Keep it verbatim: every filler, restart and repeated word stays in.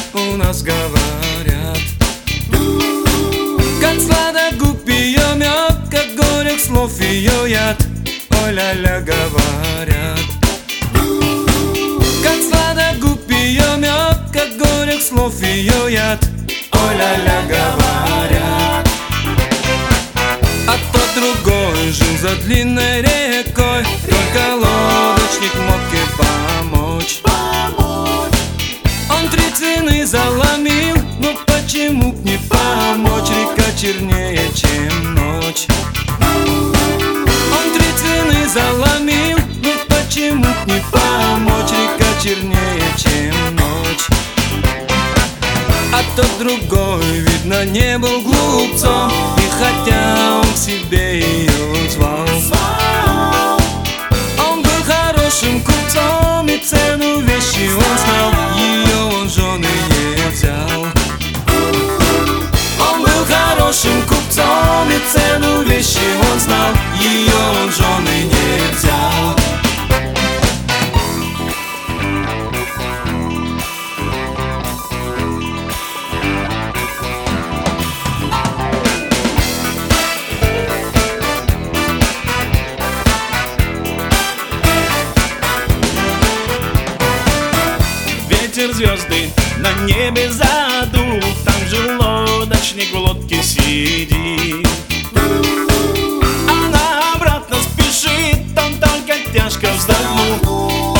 у нас говорят. Как сладок губ ее мед, как горек слов ее яд. Ой, ля-ля, говорят. Как сладок губ ее мед, как горек слов ее яд. Ой, ля-ля, говорят. А тот другой жил за длинной рекой, только лодочник мог ей помочь. Он три цены заломил, но почему б не помочь? Река чернее, чем ночь. Он три цены заломил, но почему б не помочь? Река чернее, чем ночь. А тот другой, видно, не был глупцом, и хотя он к себе ее звал, он был хорошим купцом, и цену вещи он знал. Ее он жены не взял. Он был хорошим купцом, и цену вещи он знал. Ее он жены не взял. Ветер звезды на небе задул, там же лодочник в лодке сидит. Она обратно спешит, он только тяжко вздохнул.